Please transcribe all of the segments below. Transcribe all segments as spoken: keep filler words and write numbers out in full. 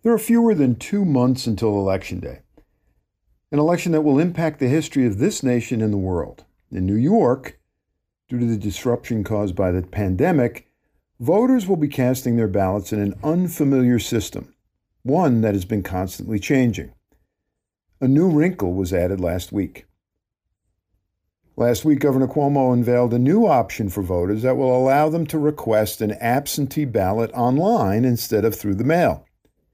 There are fewer than two months until Election Day, an election that will impact the history of this nation and the world. In New York, due to the disruption caused by the pandemic, voters will be casting their ballots in an unfamiliar system, one that has been constantly changing. A new wrinkle was added last week. Last week, Governor Cuomo unveiled a new option for voters that will allow them to request an absentee ballot online instead of through the mail.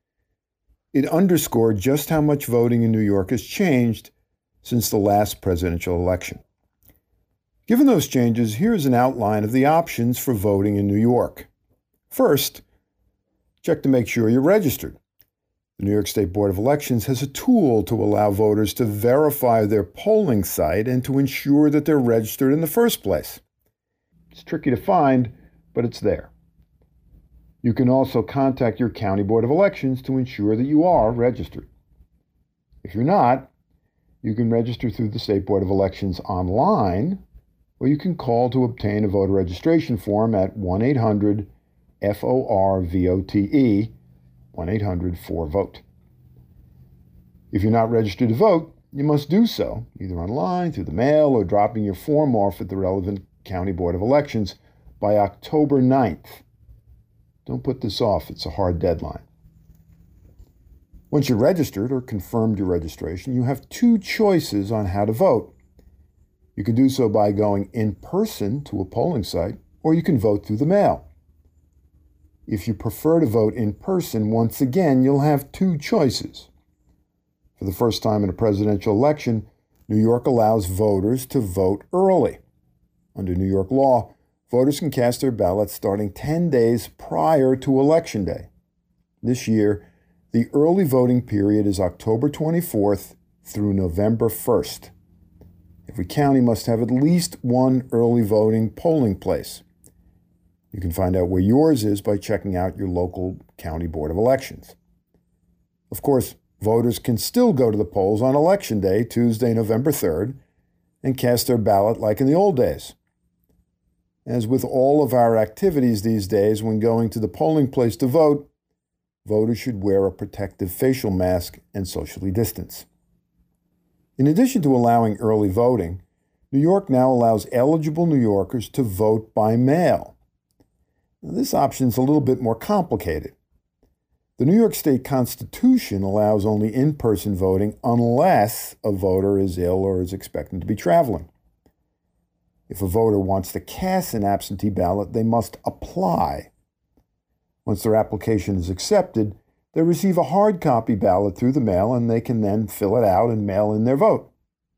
It underscored just how much voting in New York has changed since the last presidential election. Given those changes, here's an outline of the options for voting in New York. First, check to make sure you're registered. The New York State Board of Elections has a tool to allow voters to verify their polling site and to ensure that they're registered in the first place. It's tricky to find, but it's there. You can also contact your County Board of Elections to ensure that you are registered. If you're not, you can register through the State Board of Elections online, or you can call to obtain a voter registration form at one eight hundred F O R V O T E, one eight hundred four vote. If you're not registered to vote, you must do so, either online, through the mail, or dropping your form off at the relevant County Board of Elections by October ninth. Don't put this off, it's a hard deadline. Once you're registered or confirmed your registration, you have two choices on how to vote. You can do so by going in person to a polling site, or you can vote through the mail. If you prefer to vote in person, once again, you'll have two choices. For the first time in a presidential election, New York allows voters to vote early. Under New York law, voters can cast their ballots starting ten days prior to Election Day. This year, the early voting period is October twenty-fourth through November first. Every county must have at least one early voting polling place. You can find out where yours is by checking out your local County Board of Elections. Of course, voters can still go to the polls on Election Day, Tuesday, November third, and cast their ballot like in the old days. As with all of our activities these days, when going to the polling place to vote, voters should wear a protective facial mask and socially distance. In addition to allowing early voting, New York now allows eligible New Yorkers to vote by mail. Now, this option is a little bit more complicated. The New York State Constitution allows only in-person voting unless a voter is ill or is expected to be traveling. If a voter wants to cast an absentee ballot, they must apply. Once their application is accepted, they receive a hard copy ballot through the mail, and they can then fill it out and mail in their vote.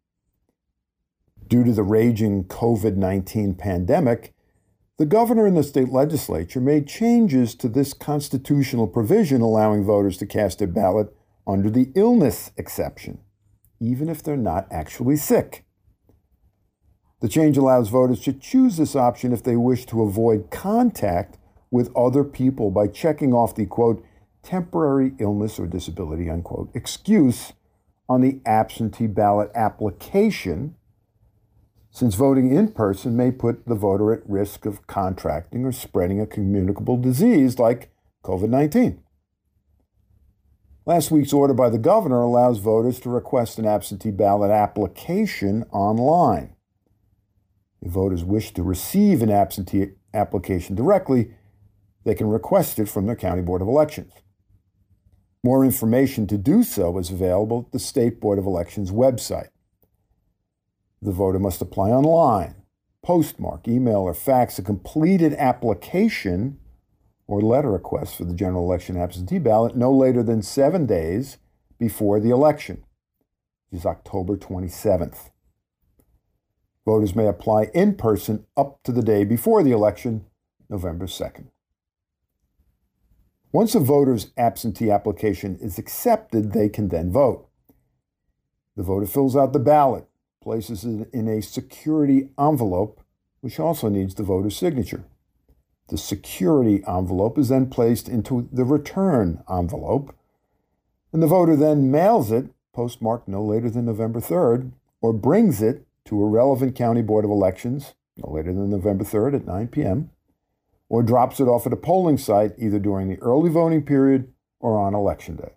Due to the raging COVID nineteen pandemic, the governor and the state legislature made changes to this constitutional provision allowing voters to cast their ballot under the illness exception, even if they're not actually sick. The change allows voters to choose this option if they wish to avoid contact with other people by checking off the, quote, temporary illness or disability, unquote, excuse on the absentee ballot application, since voting in person may put the voter at risk of contracting or spreading a communicable disease like COVID nineteen. Last week's order by the governor allows voters to request an absentee ballot application online. If voters wish to receive an absentee application directly, they can request it from their County Board of Elections. More information to do so is available at the State Board of Elections website. The voter must apply online, postmark, email, or fax a completed application or letter request for the general election absentee ballot no later than seven days before the election, which is October twenty-seventh. Voters may apply in person up to the day before the election, November second. Once a voter's absentee application is accepted, they can then vote. The voter fills out the ballot, places it in a security envelope, which also needs the voter's signature. The security envelope is then placed into the return envelope, and the voter then mails it, postmarked no later than November third, or brings it to a relevant County Board of Elections, no later than November third at nine p.m., or drops it off at a polling site either during the early voting period or on Election Day.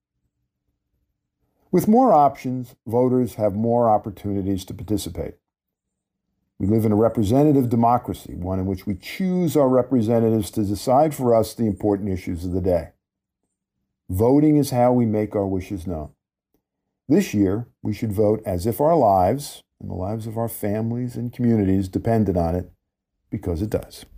With more options, voters have more opportunities to participate. We live in a representative democracy, one in which we choose our representatives to decide for us the important issues of the day. Voting is how we make our wishes known. This year, we should vote as if our lives and the lives of our families and communities depended on it, because it does.